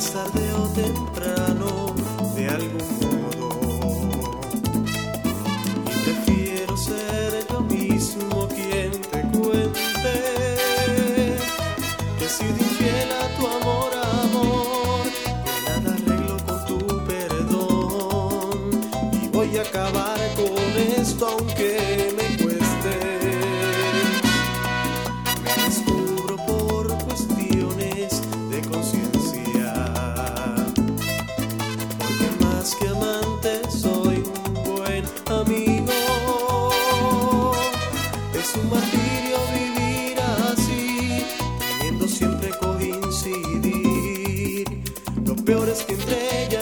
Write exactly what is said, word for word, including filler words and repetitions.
tarde o temprano, de algún modo. Y prefiero ser yo mismo quien te cuente que he sido infiel a tu amor, amor, que nada arreglo con tu perdón. Y voy a acabar con esto aunque me cueste. Me descubro por cuestiones de conciencia, porque más que amante soy un buen amigo. Es un martirio vivir así, teniendo siempre coincidir. Lo peor es que entre ella